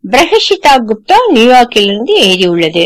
பிரஹஷிதா குப்தா நியூயார்க்கிலிருந்து எழுதியுள்ளது.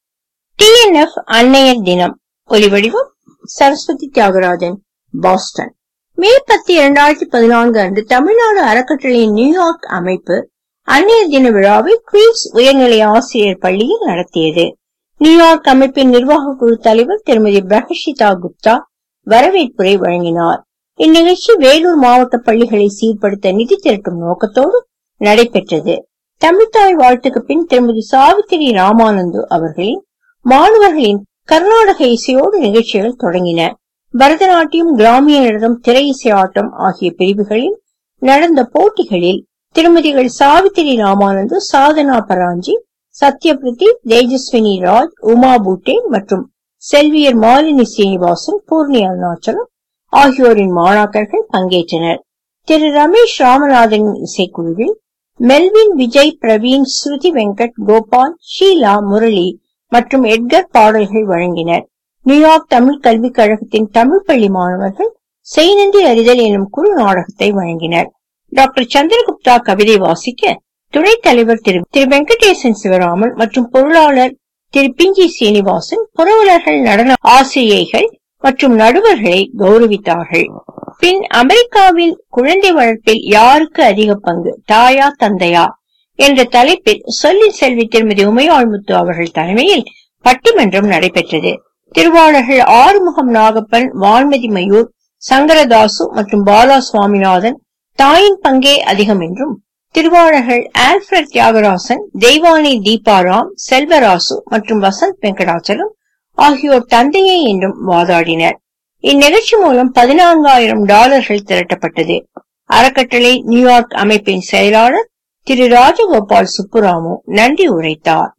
TNF அன்னையர் தினம். ஒலிவடிவம் சரஸ்வதி தியாகராஜன், பாஸ்டன். மே 10, 2014 அன்று தமிழ்நாடு அறக்கட்டளையின் நியூயார்க் அமைப்பு அன்னையர் தின விழாவை குயின்ஸ் உயர்நிலை ஆசிரியர் பள்ளியில் நடத்தியது. நியூயார்க் அமைப்பின் நிர்வாக குழு தலைவர் திருமதி பிரஹஷிதா குப்தா வரவேற்புரை வழங்கினார். இந்நிகழ்ச்சி வேலூர் மாவட்ட பள்ளிகளை சீர்படுத்த நிதி திரட்டும் நோக்கத்தோடு நடைபெற்றது. தமிழ்தாய் வாழ்த்துக்கு பின் திருமதி சாவித்திரி ராமானந்து அவர்களின் மாணவர்களின் கர்நாடக இசையோடு நிகழ்ச்சிகள் தொடங்கின. பரதநாட்டியம், கிராமிய நடனம், திரை இசை ஆட்டம் ஆகிய பிரிவுகளில் நடந்த போட்டிகளில் திருமதிகள் சாவித்திரி ராமானந்து, சாதனா பராஞ்சி, சத்யபிரதி, தேஜஸ்வினி ராஜ், உமா பூட்டே மற்றும் செல்வியர் மாலினி சீனிவாசன், பூர்ணி அருணாச்சலம் ஆகியோரின் மாணாக்கர்கள் பங்கேற்றனர். திரு ரமேஷ் ராமநாதனின் இசைக்குழுவில் மெல்வின், விஜய், பிரவீன், ஸ்ருதி வெங்கட், கோபால், ஷீலா, முரளி மற்றும் எட்கர் பாடல்கள் வழங்கினர். நியூயார்க் தமிழ் கல்விக் கழகத்தின் தமிழ் பள்ளி மாணவர்கள் செய்நன்றி அறிதல் எனும் குழு நாடகத்தை வழங்கினர். டாக்டர் சந்திரகுப்தா கவிதை வாசிக்க துணைத் தலைவர் திரு வெங்கடேசன் சிவராமன் மற்றும் பொருளாளர் திரு பிஞ்சி சீனிவாசன், புரவலர்கள், நடன ஆசிரியைகள் மற்றும் நடுவர்களை கௌரவித்தார்கள். பின் அமெரிக்காவில் குழந்தை வளர்ப்பில் யாருக்கு அதிக பங்கு, தாயா தந்தையா என்ற தலைப்பில் சொல்லில் செல்வி திருமதி உமையாள்முத்து அவர்கள் தலைமையில் பட்டிமன்றம் நடைபெற்றது. திருவாளர்கள் ஆறுமுகம் நாகப்பன், வான்மதி மயூர், சங்கரதாசு மற்றும் பாலா சுவாமிநாதன் தாயின் பங்கே அதிகம் என்றும், திருவாளர்கள் ஆல்ஃபிரட் தியாகராசன், தெய்வானி தீபாராம், செல்வராசு மற்றும் வசந்த் வெங்கடாச்சலம் ஆகியோர் தந்தையே என்றும் வாதாடினர். இந்நிகழ்ச்சி மூலம் $14,000 திரட்டப்பட்டது. அறக்கட்டளை நியூயார்க் அமைப்பின் செயலாளர் திரு ராஜகோபால் சுப்புராமு நன்றி உரைத்தார்.